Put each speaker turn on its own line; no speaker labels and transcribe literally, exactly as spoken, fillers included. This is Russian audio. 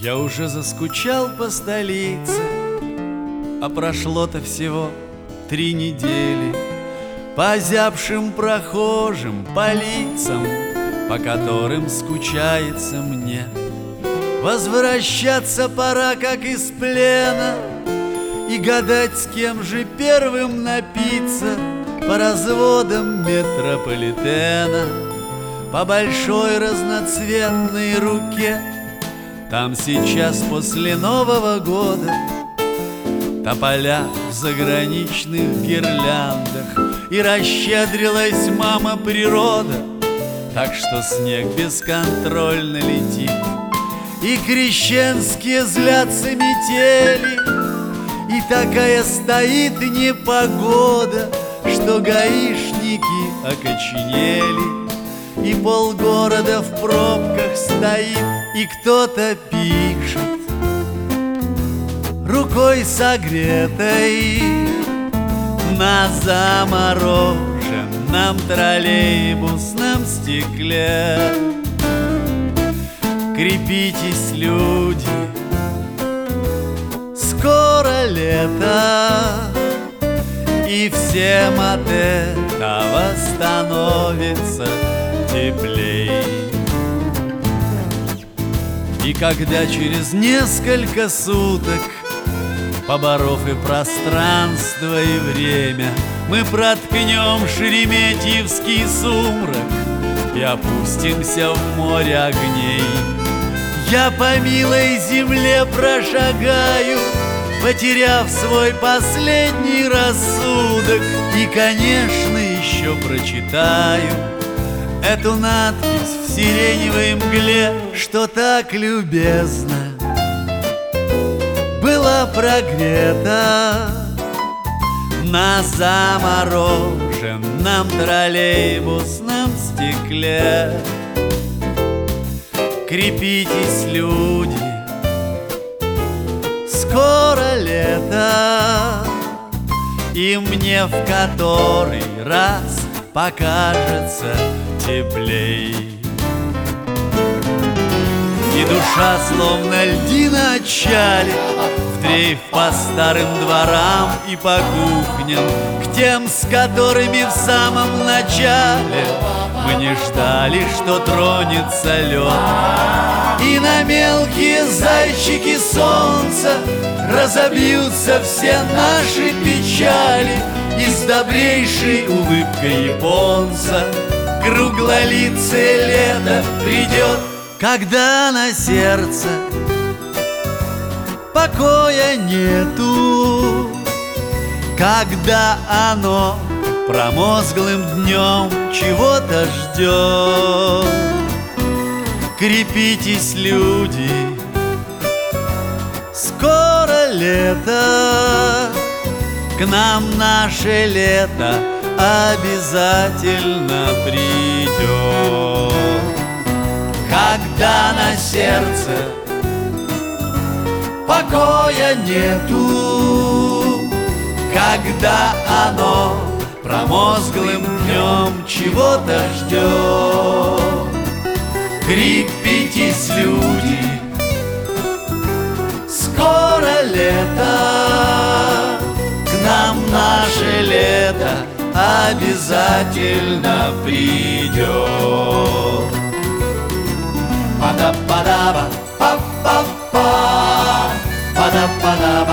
Я уже заскучал по столице, а прошло-то всего три недели. По озябшим прохожим, по лицам, по которым скучается мне. Возвращаться пора, как из плена, и гадать, с кем же первым напиться. По разводам метрополитена, по большой разноцветной руке. Там сейчас после Нового года тополя в заграничных гирляндах, и расщедрилась мама природа, так что снег бесконтрольно летит, и крещенские злятся метели, и такая стоит непогода, что гаишники окоченели, и полгорода в пробках стоит, и кто-то пишет рукой согретой на замороженном троллейбусном стекле. Крепитесь, люди, скоро лето, и всем от этого становится теплей. И когда через несколько суток, поборов и пространство, и время, мы проткнем шереметьевский сумрак и опустимся в море огней, я по милой земле прошагаю, потеряв свой последний рассудок, и, конечно, еще прочитаю эту надпись в сиреневой мгле, что так любезно была прогрета на замороженном троллейбусном стекле. Крепитесь, люди, скоро лето, и мне в который раз покажется теплей. И душа, словно льдина отчалит, в дрейф по старым дворам и по кухням, к тем, с которыми в самом начале мы не ждали, что тронется лед. И на мелкие зайчики солнца разобьются все наши печали, и с добрейшей улыбкой японца круглолицее лето придет. Когда на сердце покоя нету, когда оно промозглым днем чего-то ждет. Крепитесь, люди, скоро лето, к нам наше лето обязательно придет. Когда на сердце покоя нету, когда оно промозглым днем чего-то ждет. Крепитесь, люди, скоро лето, к нам наше лето обязательно придет. Па-да-па-да-ба, па-па-па, па-да-па-да-ба.